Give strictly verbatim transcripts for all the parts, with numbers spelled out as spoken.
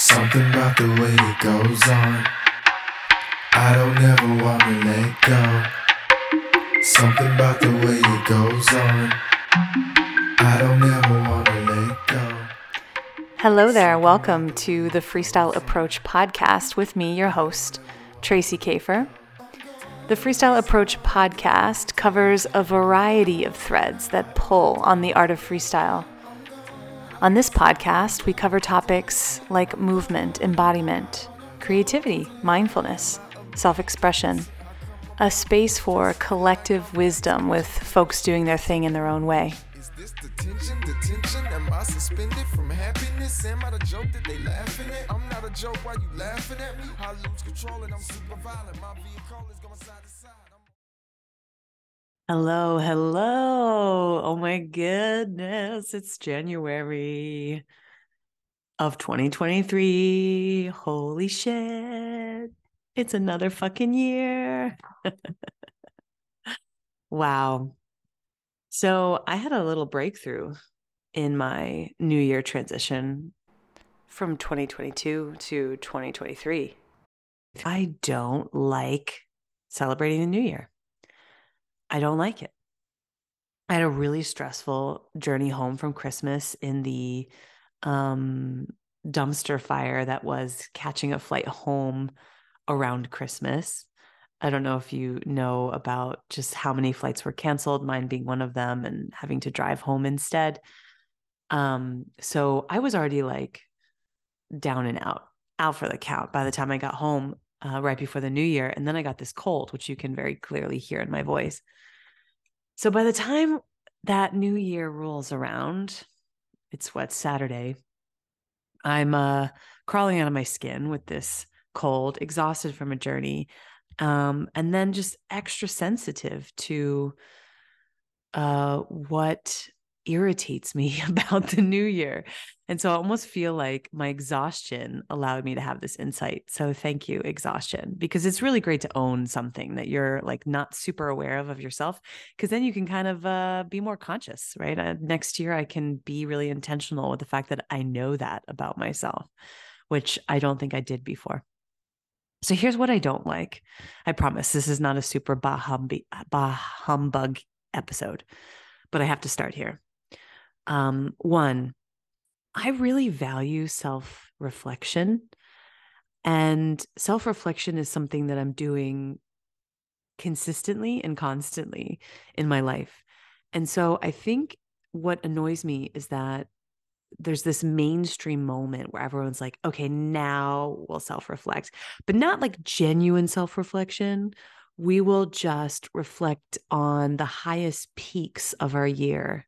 Something about the way it goes on. I don't ever wanna let go. Something about the way it goes on. I don't ever wanna let go. Hello there. Welcome to the Freestyle Approach podcast with me, your host, Tracy Kafer. The Freestyle Approach podcast covers a variety of threads that pull on the art of freestyle. On this podcast, we cover topics like movement, embodiment, creativity, mindfulness, self-expression, a space for collective wisdom with folks doing their thing in their own way. Is this detention? Detention? Am I suspended from happiness? Am I the joke that they laughing at? I'm not a joke. Why you laughing at me? I lose control and I'm super violent. My vehicle is going side to side. I'm- Hello, hello. Oh my goodness. It's January of twenty twenty-three. Holy shit. It's another fucking year. Wow. So I had a little breakthrough in my New Year transition from twenty twenty-two to twenty twenty-three. I don't like celebrating the New Year. I don't like it. I had a really stressful journey home from Christmas in the um, dumpster fire that was catching a flight home around Christmas. I don't know if you know about just how many flights were canceled, mine being one of them, and having to drive home instead. Um, so I was already like down and out, out for the count by the time I got home uh, right before the New Year. And then I got this cold, which you can very clearly hear in my voice. So by the time that New Year rolls around, it's what, Saturday, I'm uh, crawling out of my skin with this cold, exhausted from a journey, um, and then just extra sensitive to uh, what irritates me about the New Year. And so I almost feel like my exhaustion allowed me to have this insight. So thank you, exhaustion, because it's really great to own something that you're like not super aware of of yourself, because then you can kind of uh, be more conscious, right? Uh, next year, I can be really intentional with the fact that I know that about myself, which I don't think I did before. So here's what I don't like. I promise this is not a super bah, humbi- bah humbug episode, but I have to start here. Um, one, I really value self-reflection, and self-reflection is something that I'm doing consistently and constantly in my life. And so I think what annoys me is that there's this mainstream moment where everyone's like, okay, now we'll self-reflect, but not like genuine self-reflection. We will just reflect on the highest peaks of our year.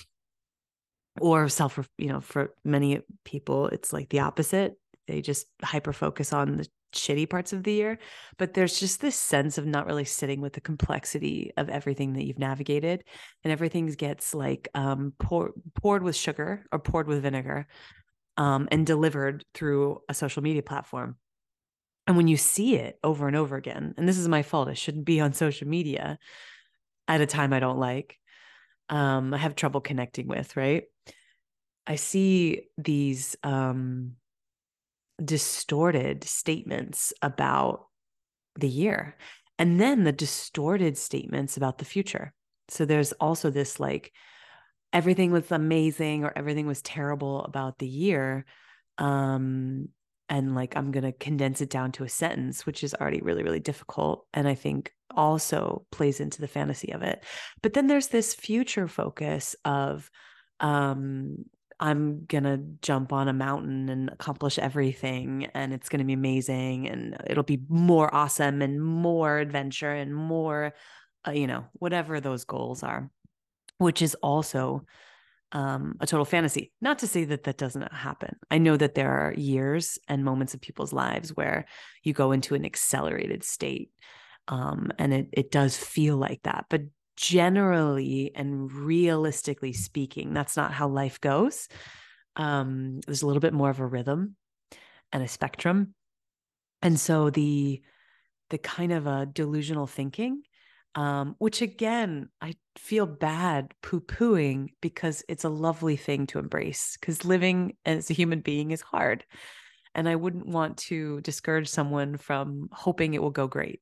Or self, you know, for many people, it's like the opposite. They just hyper focus on the shitty parts of the year. But there's just this sense of not really sitting with the complexity of everything that you've navigated. And everything gets like um, pour, poured with sugar or poured with vinegar um, and delivered through a social media platform. And when you see it over and over again, and this is my fault, I shouldn't be on social media at a time I don't like, um, I have trouble connecting with, right? I see these um, distorted statements about the year, and then the distorted statements about the future. So there's also this like everything was amazing or everything was terrible about the year. Um, and like I'm going to condense it down to a sentence, which is already really, really difficult. And I think also plays into the fantasy of it. But then there's this future focus of, um, I'm going to jump on a mountain and accomplish everything, and it's going to be amazing, and it'll be more awesome and more adventure and more, uh, you know, whatever those goals are, which is also um, a total fantasy. Not to say that that doesn't happen. I know that there are years and moments of people's lives where you go into an accelerated state, um, and it it does feel like that. But generally and realistically speaking, that's not how life goes. Um, there's a little bit more of a rhythm and a spectrum. And so the the kind of a delusional thinking, um, which again, I feel bad poo-pooing because it's a lovely thing to embrace, because living as a human being is hard. And I wouldn't want to discourage someone from hoping it will go great.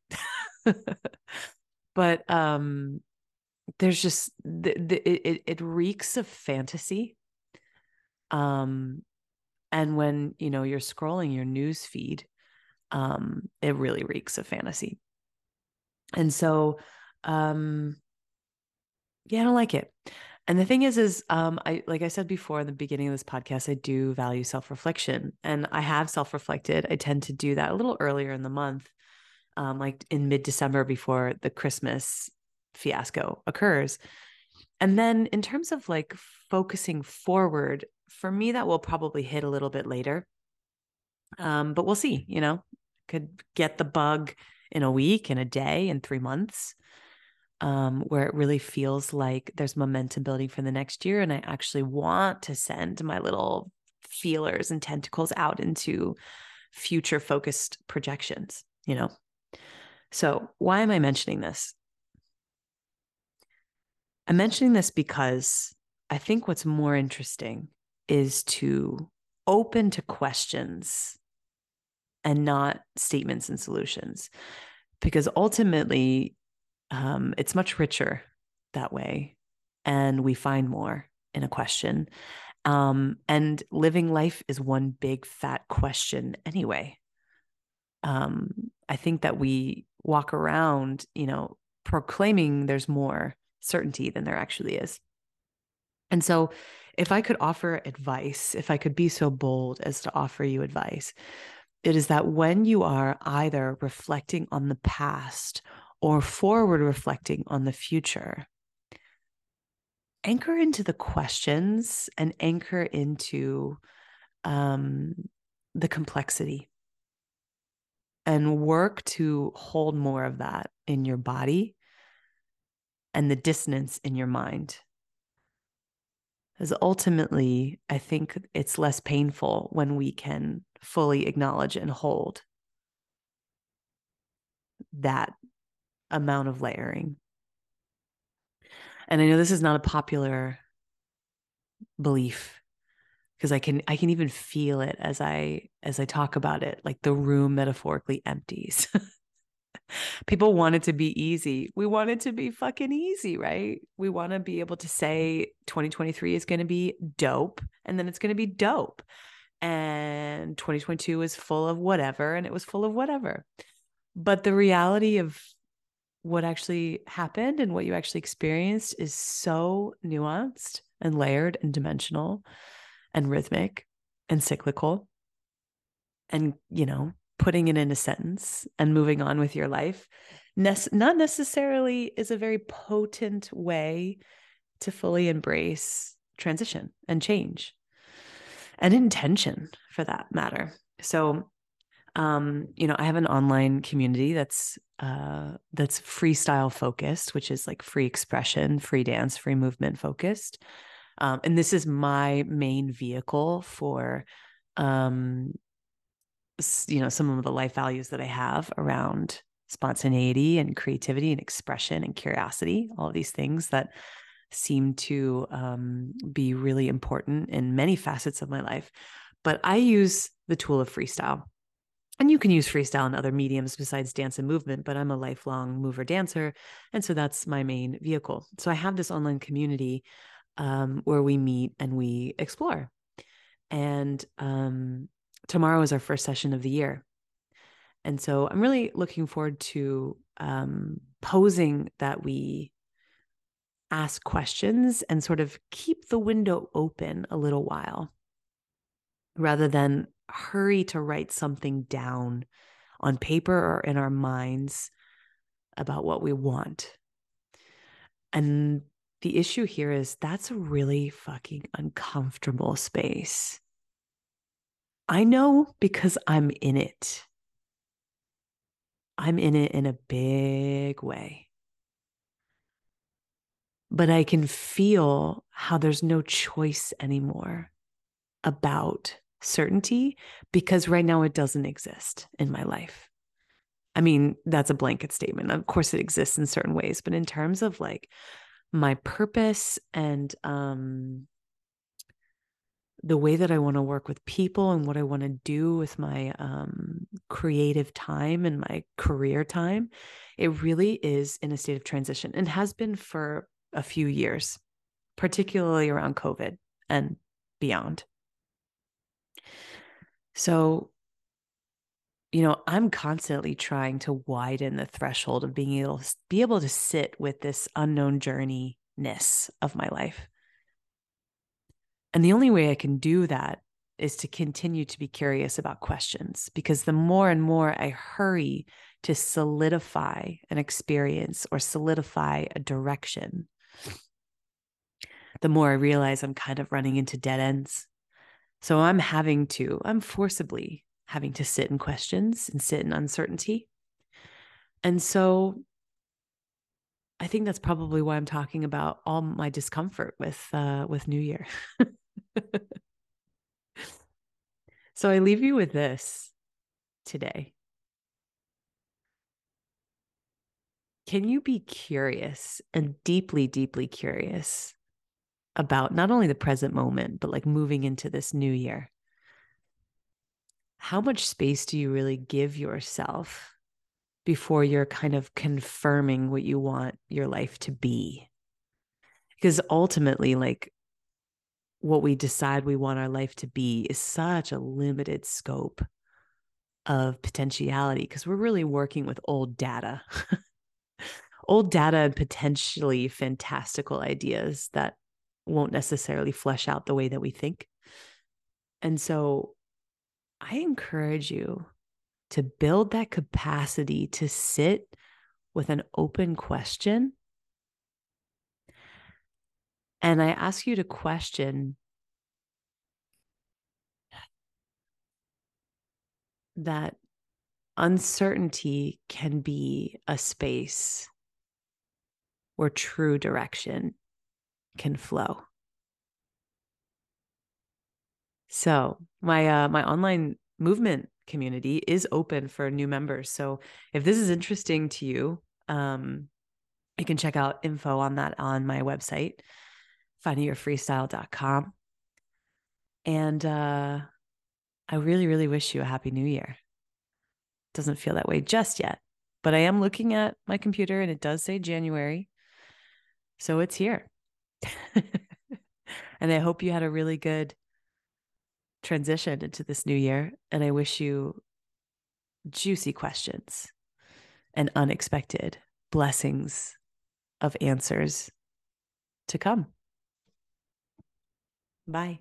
But um, there's just, the, the, it, it reeks of fantasy. Um, and when, you know, you're scrolling your news feed, um, it really reeks of fantasy. And so, um, yeah, I don't like it. And the thing is, is um, I like I said before in the beginning of this podcast, I do value self-reflection, and I have self-reflected. I tend to do that a little earlier in the month, um, like in mid-December before the Christmas fiasco occurs. And then in terms of like focusing forward, for me, that will probably hit a little bit later. Um, but we'll see, you know, could get the bug in a week, in a day, in three months. Um, where it really feels like there's momentum building for the next year. And I actually want to send my little feelers and tentacles out into future focused projections, you know? So why am I mentioning this? I'm mentioning this because I think what's more interesting is to open to questions and not statements and solutions, because ultimately, Um, it's much richer that way. And we find more in a question. Um, and living life is one big fat question anyway. Um, I think that we walk around, you know, proclaiming there's more certainty than there actually is. And so if I could offer advice, if I could be so bold as to offer you advice, it is that when you are either reflecting on the past or forward reflecting on the future, anchor into the questions and anchor into um, the complexity, and work to hold more of that in your body and the dissonance in your mind. Because ultimately, I think it's less painful when we can fully acknowledge and hold that amount of layering. And I know this is not a popular belief, because I can I can even feel it as I as I talk about it, like the room metaphorically empties. People want it to be easy. We want it to be fucking easy, right? We want to be able to say twenty twenty-three is going to be dope, and then it's going to be dope. And twenty twenty-two is full of whatever, and it was full of whatever. But the reality of what actually happened and what you actually experienced is so nuanced and layered and dimensional and rhythmic and cyclical. And, you know, putting it in a sentence and moving on with your life ne- not necessarily is a very potent way to fully embrace transition and change and intention, for that matter. So, um, you know, I have an online community that's uh, that's freestyle focused, which is like free expression, free dance, free movement focused. Um, and this is my main vehicle for, um, you know, some of the life values that I have around spontaneity and creativity and expression and curiosity, all of these things that seem to um, be really important in many facets of my life. But I use the tool of freestyle. And you can use freestyle in other mediums besides dance and movement, but I'm a lifelong mover dancer. And so that's my main vehicle. So I have this online community um, where we meet and we explore. And um, tomorrow is our first session of the year. And so I'm really looking forward to um, posing that we ask questions and sort of keep the window open a little while, rather than hurry to write something down on paper or in our minds about what we want. And the issue here is that's a really fucking uncomfortable space. I know, because I'm in it. I'm in it in a big way. But I can feel how there's no choice anymore about certainty, because right now it doesn't exist in my life. I mean, that's a blanket statement. Of course it exists in certain ways, but in terms of like my purpose and um, the way that I want to work with people and what I want to do with my um, creative time and my career time, it really is in a state of transition and has been for a few years, particularly around COVID and beyond. So, you know, I'm constantly trying to widen the threshold of being able to be able to sit with this unknown journey-ness of my life. And the only way I can do that is to continue to be curious about questions, because the more and more I hurry to solidify an experience or solidify a direction, the more I realize I'm kind of running into dead ends. So I'm having to, I'm forcibly having to sit in questions and sit in uncertainty. And so I think that's probably why I'm talking about all my discomfort with, uh, with New Year. So I leave you with this today. Can you be curious and deeply, deeply curious about not only the present moment, but like moving into this new year? How much space do you really give yourself before you're kind of confirming what you want your life to be? Because ultimately, like, what we decide we want our life to be is such a limited scope of potentiality, because we're really working with old data, old data and potentially fantastical ideas that won't necessarily flesh out the way that we think. And so I encourage you to build that capacity to sit with an open question. And I ask you to question that uncertainty can be a space where true direction can flow. So my uh, my online movement community is open for new members. So if this is interesting to you, um, you can check out info on that on my website, finding your freestyle dot com. And uh, I really, really wish you a happy new year. Doesn't feel that way just yet, but I am looking at my computer and it does say January. So it's here. And I hope you had a really good transition into this new year. And I wish you juicy questions and unexpected blessings of answers to come. Bye.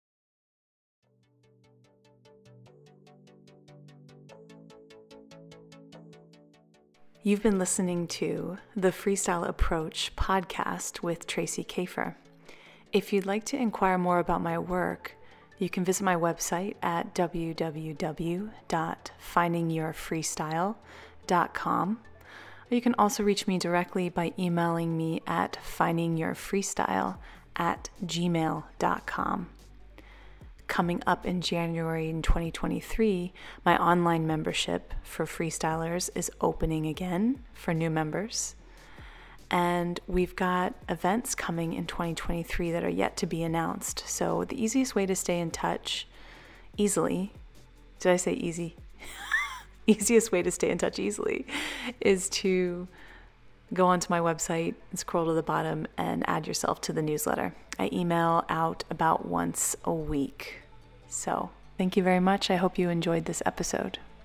You've been listening to the Freestyle Approach podcast with Tracy Kafer. If you'd like to inquire more about my work, you can visit my website at w w w dot finding your freestyle dot com. Or you can also reach me directly by emailing me at finding your freestyle at gmail dot com. Coming up in January in twenty twenty-three, my online membership for freestylers is opening again for new members. And we've got events coming in twenty twenty-three that are yet to be announced. So the easiest way to stay in touch easily, did I say easy? Easiest way to stay in touch easily is to go onto my website and scroll to the bottom and add yourself to the newsletter. I email out about once a week. So thank you very much. I hope you enjoyed this episode.